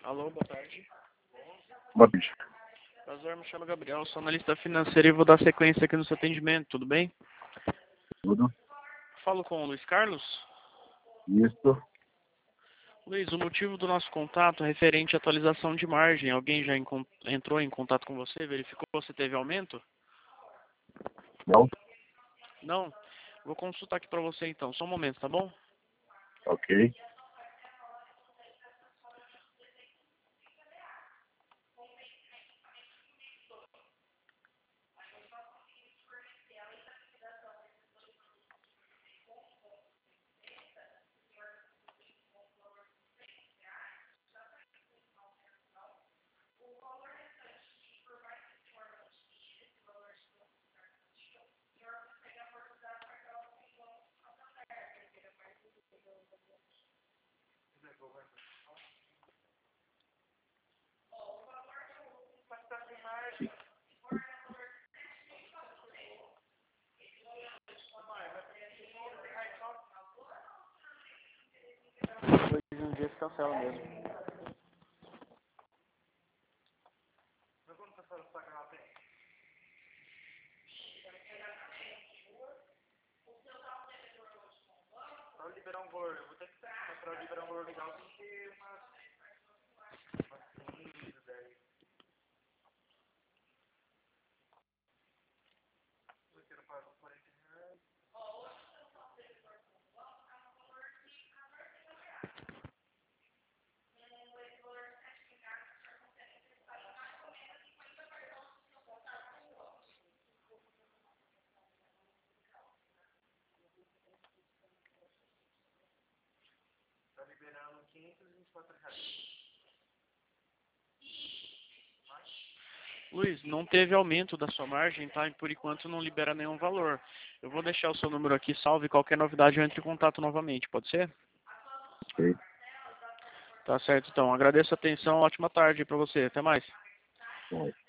Alô, boa tarde. Boa tarde. Prazer, me chamo Gabriel, sou analista financeiro e vou dar sequência aqui no seu atendimento, tudo bem? Tudo? Falo com o Luiz Carlos. Isso. Luiz, o motivo do nosso contato é referente à atualização de margem. Alguém já entrou em contato com você, verificou se teve aumento? Não? Não? Vou consultar aqui para você então, só um momento, tá bom? Ok. Depois de um dia se cancela mesmo. Para liberar um valor, eu vou ter que para liberar um valor legal tem que ter umas 15, 10. Eu quero pagar R$40. Tá liberando R$524. Luiz, não teve aumento da sua margem, tá? E por enquanto não libera nenhum valor. Eu vou deixar o seu número aqui salvo e qualquer novidade eu entro em contato novamente, pode ser? Ok. Tá certo, então. Agradeço a atenção, ótima tarde para você. Até mais. Bom.